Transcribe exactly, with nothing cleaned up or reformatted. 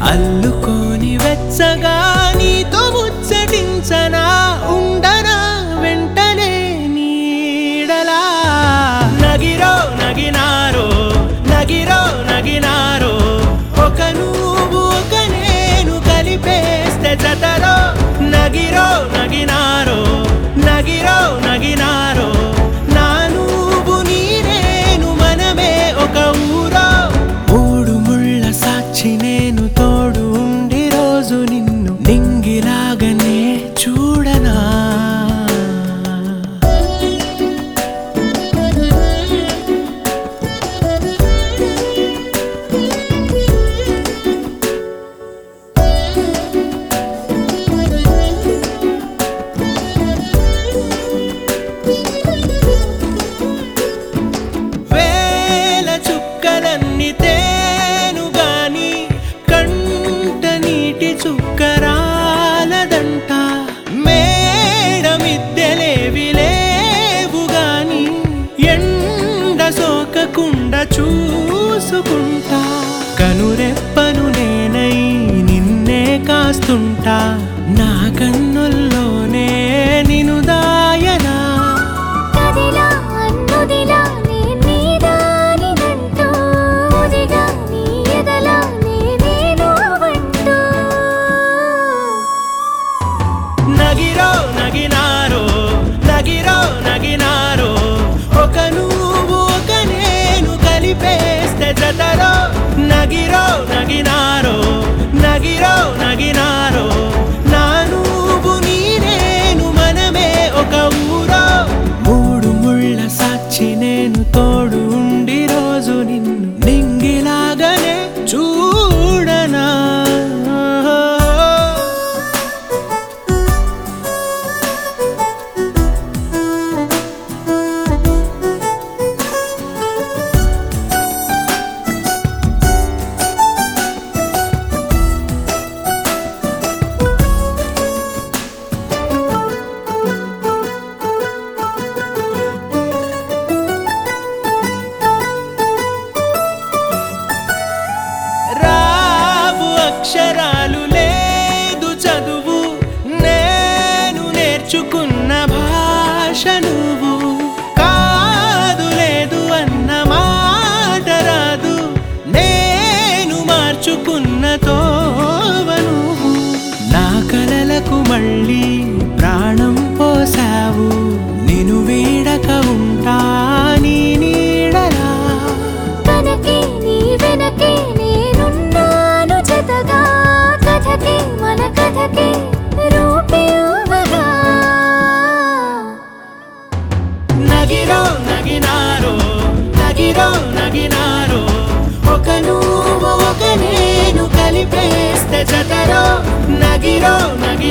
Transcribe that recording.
అల్లుకోని వెచ్చగా నీతో ముచ్చటించనా ఉండనా వెంటనే నీడలా నగిరో నగినారో నగిరో నగినారో ఒక నువ్వు ఒక నేను కలిపేస్తే జతలో నగిరో నగినారో నగిరో నగినారో నా నువ్వు నీ నేను మనమే ఒక ఊరో మూడు ముళ్ళ సాక్షి నేను తోడు ఉండి రోజు నిన్ను నింగిలాగనే చూడనా వేల చుక్కలన్నీ తేను గాని కంట నీటి చుక్కరాలదంట మేడ మిద్దెలేవి లేవు గాని ఎండ సోకకుండా చూసుకుంటా కనురెప్పను నేనై నిన్నే కాస్తుంటా నా కన్నుల్లోనే నిను దాయనా కదిలా అన్నుదిలా నే నీదానినంటూ ఉదిగా నీ ఎదలా నేనేను వంటూ నగిరో నగినారో నగిరో నగినారో ఒక నువ్వు ఒక నేను కలిపేస్తే జతలో నగిరో నగినారో నగిరో నగినారో నా నువ్వు నీ నేను మనమే ఒక ఊరో మూడు ముళ్ళ సాక్షి నేను తోడు ఉండి రోజు నిన్ను నింగిలాగనే చూడనా రావు అక్షరాలు లేదు చదువు నేను నేర్చుకున్న భాష నువ్వు కాదు లేదు అన్న మాట రాదు నేను మార్చుకున్న తోవ నువ్వు నా కలలకు మళ్ళీ ప్రాణం పోసావు నిన్ను వీడక ఉంటా నీ నీడలా కనకే నీ వెనకే నేనున్నాను జతగా కథకే మన కథకే రూపివ్వగా నగిరో నగినారో నగిరో నగినారో ఒక నువ్వు ఒక నేను కలిపేస్తే జతలో నగిరో నగి